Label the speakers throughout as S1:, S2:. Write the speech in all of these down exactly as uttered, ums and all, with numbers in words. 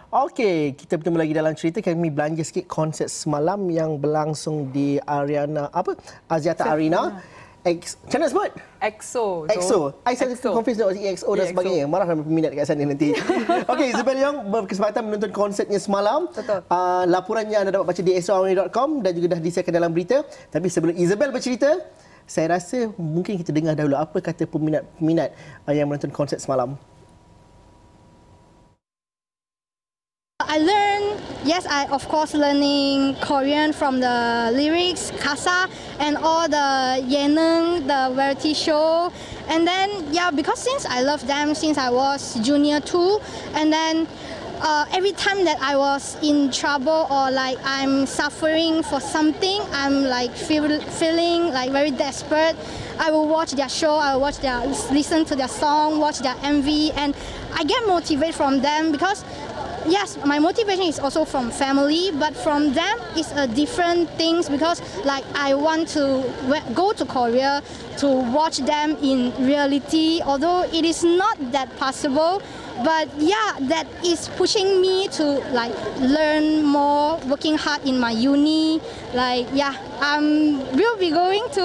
S1: Okey, kita bertemu lagi dalam cerita. Kami belanja sikit konsert semalam yang berlangsung di Ariana apa? Axiata Arena. X, macam mana sebut?
S2: EXO.
S1: EXO. I saya confused dengan E X O dan sebagainya. Marah dengan peminat kat sana nanti. Okey, Isabel Yeong berkesempatan menonton konsertnya semalam.
S2: Betul.
S1: Uh, laporannya anda dapat baca di extraordinary dot com dan juga dah disiarkan dalam berita. Tapi sebelum Isabel bercerita, saya rasa mungkin kita dengar dahulu apa kata peminat-peminat uh, yang menonton konsert semalam.
S3: I learned, yes, I of course learning Korean from the lyrics, kasa, and all the 예능, the variety show. And then, yeah, because since I love them since I was junior too, and then uh, every time that I was in trouble or like I'm suffering for something, I'm like feel, feeling like very desperate, I will watch their show, I will watch their, listen to their song, watch their M V, and I get motivated from them because yes, my motivation is also from family, but from them it's a different things because like I want to go to Korea to watch them in reality, although it is not that possible. But yeah, that is pushing me to like learn more, working hard in my uni. Like yeah, I will be going to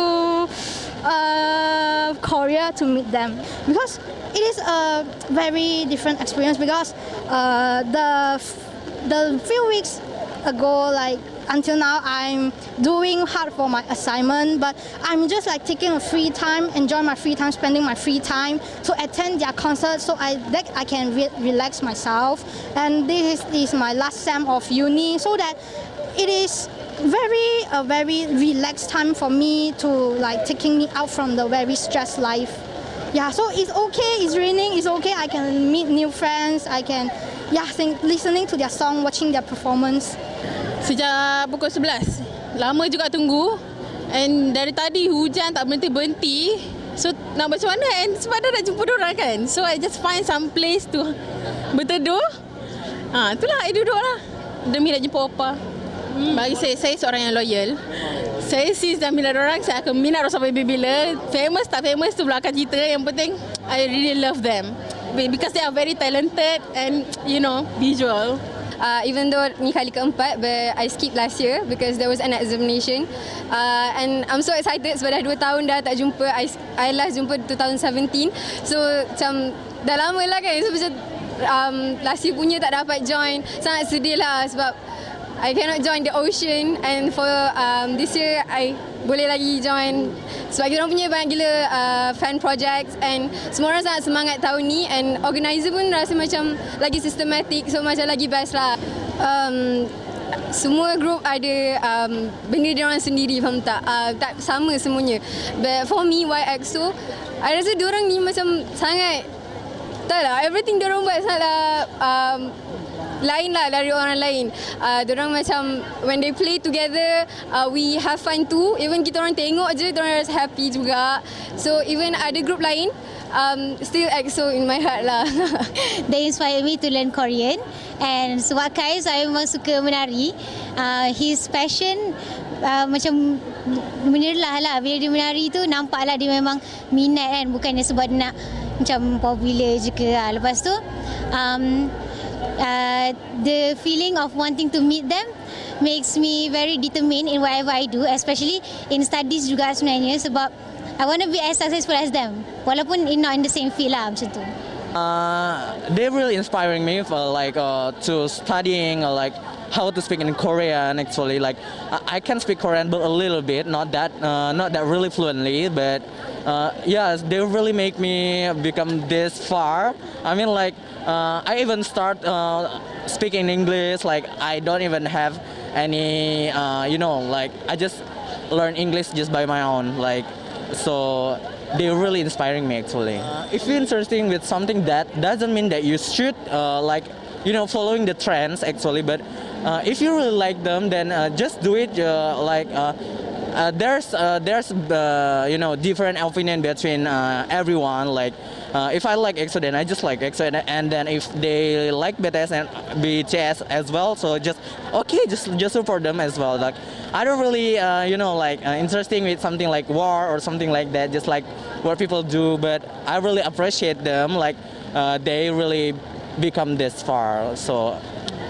S3: uh, Korea to meet them because it is a very different experience because uh, the the few weeks ago, like until now, I'm doing hard for my assignment, but I'm just like taking a free time, enjoy my free time, spending my free time to attend their concert, so I that I can re relax myself. And this is, is my last sem of uni, so that it is very a very relaxed time for me to like taking me out from the very stressed life. Yeah, so it's okay, it's raining, it's okay, I can meet new friends, I can, yeah, think, listening to their song, watching their performance.
S4: Sejak pukul sebelas, lama juga tunggu. And dari tadi hujan tak berhenti-berhenti. So nak macam mana? And sebab dah nak jumpa diorang kan. So I just find some place to berteduh. Ha, itulah I duduk lah. Demi nak jumpa opa. Hmm. Bagi saya, saya seorang yang loyal. Saya since dah minat orang, saya akan minat orang sampai bila-bila. Famous tak famous tu belakang cerita. Yang penting, I really love them. Because they are very talented and, you know, visual.
S5: Uh, even though ni kali keempat, but I skipped last year because there was an examination. Uh, and I'm so excited sebab dah dua tahun dah tak jumpa. I, I last jumpa twenty seventeen. So, macam dah lama lah kan. So, macam um, last year punya tak dapat join. Sangat sedih lah sebab I cannot join the ocean, and for um, this year I boleh lagi join sebab kita orang punya banyak gila uh, fan projects and semua orang sangat semangat tahun ni, and organizer pun rasa macam lagi systematic, so macam lagi best lah. Um, semua group ada um, benda dia orang sendiri, faham tak? Uh, tak sama semuanya. But for me, Y X O, I rasa dia orang ni macam sangat, tak lah, everything dia orang buat sangatlah um, lain lah dari orang lain. Uh, diorang macam when they play together, uh, we have fun too. Even kita orang tengok je, diorang rasa happy juga. So even ada group lain, um, still E X O in my heart lah.
S6: They inspire me to learn Korean, and sebab Kai saya memang suka menari. Uh, his passion uh, macam menyerlah lah bila dia menari tu, nampaklah dia memang minat kan, bukannya sebab dia nak macam popular je ke. Lepas tu um, Uh, the feeling of wanting to meet them makes me very determined in whatever I do, especially in studies juga sebenarnya, sebab I want to be as successful as them walaupun in not in the same field lah macam tu.
S7: Uh, they're really inspiring me for like uh, to studying uh, like how to speak in Korean. Actually, like I, I can speak Korean but a little bit, not that uh, not that really fluently, but uh, yeah, they really make me become this far. I mean, like uh, I even start uh, speaking English. Like I don't even have any, uh, you know, like I just learn English just by my own. Like so. They're really inspiring me actually. Uh, if you're interested with something, that doesn't mean that you should uh, like, you know, following the trends actually. But uh, if you really like them, then uh, just do it. Uh, like uh, uh, there's uh, there's uh, you know, different opinion between uh, everyone. Like uh, if I like E X O, then I just like E X O, and, and then if they like B T S and B T S as well, so just okay, just just support them as well. Like I don't really uh, you know, like uh, interesting with something like war or something like that, just like what people do, but I really appreciate them. Like uh, they really become this far. So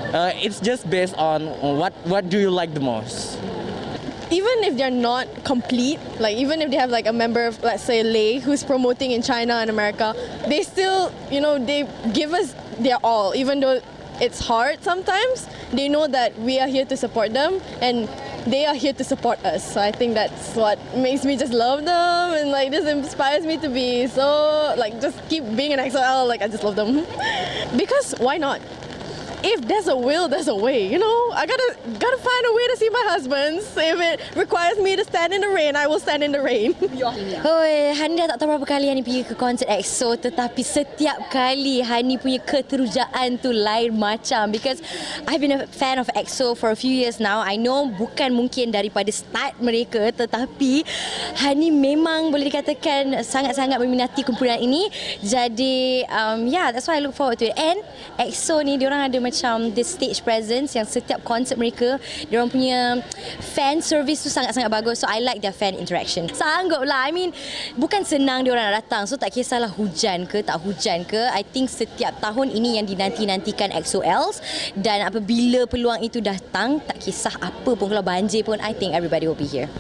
S7: uh, it's just based on what what do you like the most.
S2: Even if they're not complete, like even if they have like a member of, let's say, Lay, who's promoting in China and America, they still, you know, they give us their all, even though it's hard sometimes. They know that we are here to support them and they are here to support us. So I think that's what makes me just love them and like just inspires me to be so, like just keep being an X O L, like I just love them. Because why not? If there's a will, there's a way, you know? I gotta gotta find a way to see my husband. If it requires me to stand in the rain, I will stand in the rain.
S8: Hoi, Hani dah tak tahu berapa kali Hani pergi ke konsert EXO, tetapi setiap kali Hani punya keterujaan tu lain macam. Because I've been a fan of EXO for a few years now. I know bukan mungkin daripada start mereka, tetapi Hani memang boleh dikatakan sangat-sangat meminati kumpulan ini. Jadi, um, yeah, that's why I look forward to it. And EXO ni, diorang ada macam the stage presence yang setiap konsert mereka, diorang punya fan service tu sangat-sangat bagus. So I like their fan interaction. Sanggup lah. I mean, bukan senang diorang nak datang. So tak kisahlah hujan ke tak hujan ke. I think setiap tahun ini yang dinanti-nantikan X O Ls. Dan apabila peluang itu datang, tak kisah apa pun, kalau banjir pun, I think everybody will be here.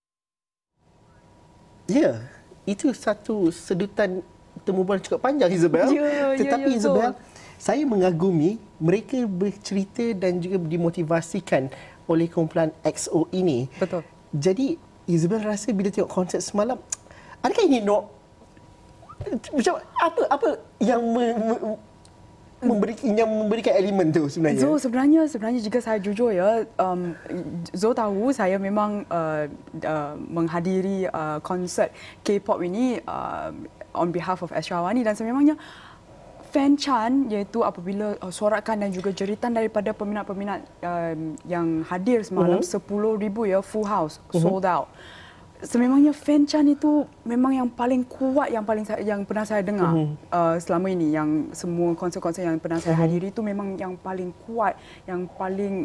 S1: Ya, yeah, itu satu sedutan temubulan cukup panjang, Isabel.
S9: Ya,
S1: Tetapi
S9: ya, ya,
S1: Isabel, saya mengagumi mereka bercerita dan juga dimotivasikan oleh kumpulan X O ini.
S9: Betul.
S1: Jadi Isabel rasa bila tengok konsert semalam, adakah ini no macam apa apa yang me, me, memberi yang memberikan elemen tu sebenarnya?
S9: Zo, sebenarnya sebenarnya jika saya jujur ya, um, Zo tahu saya memang uh, uh, menghadiri uh, konsert K-pop ini uh, on behalf of Ashrawani, dan sememangnya fan Chan, iaitu apabila uh, sorakan dan juga jeritan daripada peminat-peminat um, yang hadir semalam, uh-huh. sepuluh ribu ya, full house, uh-huh. sold out. Sememangnya fan Chan itu memang yang paling kuat yang paling yang pernah saya dengar uh-huh. uh, selama ini. Yang semua konser-konser yang pernah saya hadiri itu memang yang paling kuat, yang paling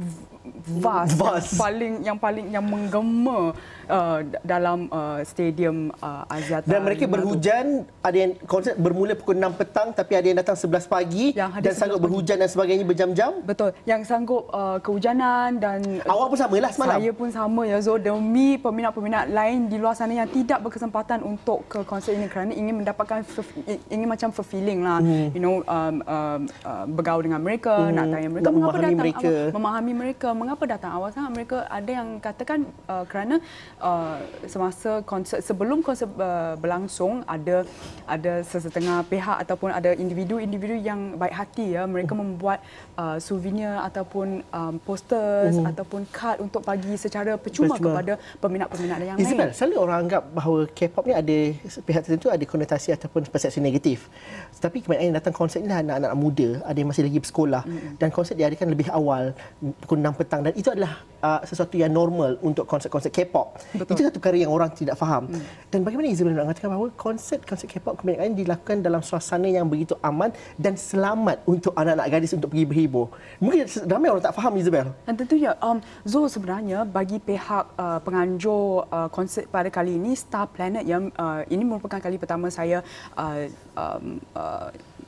S9: vast,
S1: vast.
S9: Yang paling yang paling yang menggema uh, dalam uh, stadium uh, Axiata.
S1: Dan mereka berhujan, tu. Ada yang konsert bermula pukul enam petang tapi ada yang datang sebelas pagi yang dan sanggup pagi. berhujan dan sebagainya berjam-jam.
S9: Betul. Yang sanggup uh, kehujanan dan
S1: awak pun samalah semalam.
S9: Saya pun sama ya, Zo, demi peminat-peminat lain di luar sana yang tidak berkesempatan untuk ke konsert ini kerana ingin mendapatkan ingin macam fulfilling lah, hmm. you know, um, um, uh, bergaul dengan mereka, hmm. nak tanya mereka
S1: nak
S9: mengapa
S1: memahami
S9: datang
S1: mereka.
S9: Awal, memahami mereka mengapa datang awal sangat. Mereka ada yang katakan uh, kerana uh, semasa konsert sebelum konsert uh, berlangsung ada ada sesetengah pihak ataupun ada individu-individu yang baik hati ya, mereka hmm. membuat uh, souvenir ataupun um, posters hmm. ataupun kad untuk bagi secara percuma, percuma. kepada peminat-peminat yang
S1: Isabel,
S9: lain.
S1: selalu orang anggap bahawa K-pop ni ada pihak tertentu ada konotasi ataupun persepsi negatif. Tetapi kebanyakan yang datang konsert ini anak-anak muda, ada yang masih lagi bersekolah hmm. dan konsert diadakan lebih awal pukul enam petang, dan itu adalah uh, sesuatu yang normal untuk konsert-konsert K-pop. Betul. Itu satu perkara yang orang tidak faham. Hmm. Dan bagaimana Isabel nak mengatakan bahawa konsert-konsert K-pop kebanyakan dilakukan dalam suasana yang begitu aman dan selamat untuk anak-anak gadis untuk pergi berhibur. Mungkin ramai orang tak faham, Isabel.
S9: Dan tentunya um, Zo, sebenarnya bagi pihak uh, penganjur uh, konsert pada kali ini, Star Planet, yang uh, ini merupakan kali pertama saya uh, um, uh,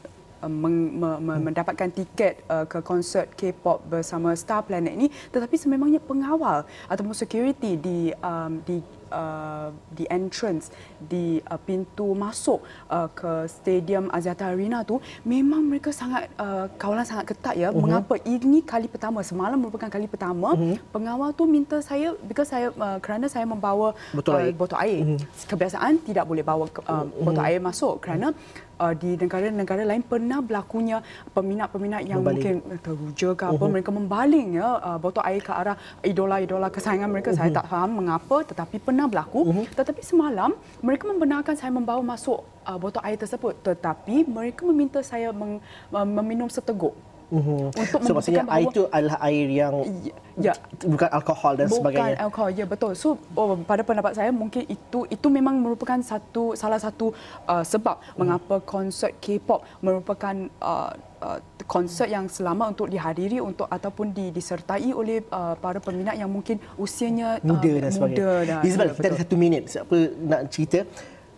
S9: Men, me, me, mendapatkan tiket uh, ke konsert K-pop bersama Star Planet ini, tetapi sememangnya pengawal ataupun security di um, di uh, di entrance, di uh, pintu masuk uh, ke stadium Axiata Arena tu, memang mereka sangat uh, kawalan sangat ketat ya. Uh-huh. Mengapa? Ini kali pertama, semalam merupakan kali pertama uh-huh. pengawal tu minta saya, because saya uh, kerana saya membawa botol uh, air, botol air. Uh-huh. Kebiasaan tidak boleh bawa uh, botol uh-huh. air masuk kerana Uh, di negara-negara lain pernah berlakunya peminat-peminat yang membaling. Mungkin teruja ke apa, uh-huh. mereka membaling ya uh, botol air ke arah idola-idola kesayangan mereka. Uh-huh. Saya tak faham mengapa, tetapi pernah berlaku. Uh-huh. Tetapi semalam mereka membenarkan saya membawa masuk uh, botol air tersebut, tetapi mereka meminta saya meng, uh, meminum seteguk.
S1: Uhum. Untuk so, maksudnya air itu adalah air yang ya, bukan alkohol dan
S9: bukan
S1: sebagainya.
S9: Bukan alkohol, ya betul. So oh, pada pendapat saya mungkin itu itu memang merupakan satu salah satu uh, sebab hmm. mengapa konsert K-pop merupakan uh, uh, konsert yang selamat untuk dihadiri untuk ataupun di, disertai oleh uh, para peminat yang mungkin usianya
S1: muda
S9: uh,
S1: dan sebagainya.
S9: Muda dan,
S1: Isabel,
S9: ya,
S1: kita ada satu minit. Siapa nak cerita?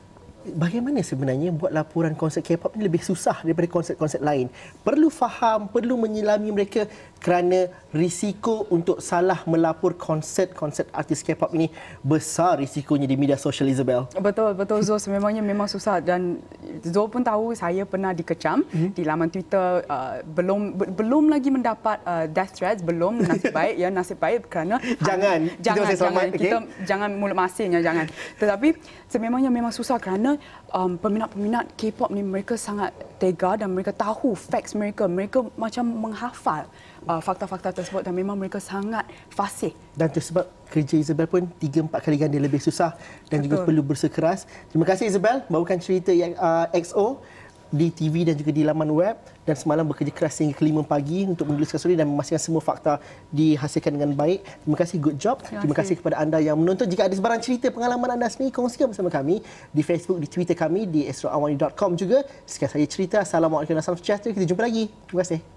S1: bagaimana sebenarnya buat laporan konsert K-pop ni lebih susah daripada konsert-konsert lain? Perlu faham, perlu menyelami mereka kerana risiko untuk salah melapor konsert-konsert artis K-pop ini besar risikonya di media sosial, Isabel.
S9: Betul, betul Zul. Memangnya memang susah dan Zul pun tahu saya pernah dikecam mm-hmm. di laman Twitter uh, belum be, belum lagi mendapat uh, death threats, belum nasib baik ya nasib baik kerana
S1: jangan
S9: ha, jangan
S1: kita
S9: jangan
S1: okay.
S9: kita jangan mulut masinnya jangan. Tetapi sememangnya memang susah kerana um, peminat-peminat K-pop ni mereka sangat tega dan mereka tahu facts mereka, mereka macam menghafal uh, fakta-fakta tersebut dan memang mereka sangat fasih.
S1: Dan itu sebab kerja Isabel pun tiga empat kali ganda lebih susah dan Betul. juga perlu bersikeras. Terima kasih Isabel bawakan cerita yang uh, X O di T V dan juga di laman web, dan semalam bekerja keras hingga ke lima pagi untuk menuliskan story dan memastikan semua fakta dihasilkan dengan baik. Terima kasih, good job. Terima kasih, Terima kasih kepada anda yang menonton. Jika ada sebarang cerita pengalaman anda sendiri, kongsikan bersama kami di Facebook, di Twitter kami di astro awani dot com juga. Sekian saja cerita. Assalamualaikum warahmatullahi wabarakatuh. Kita jumpa lagi. Terima kasih.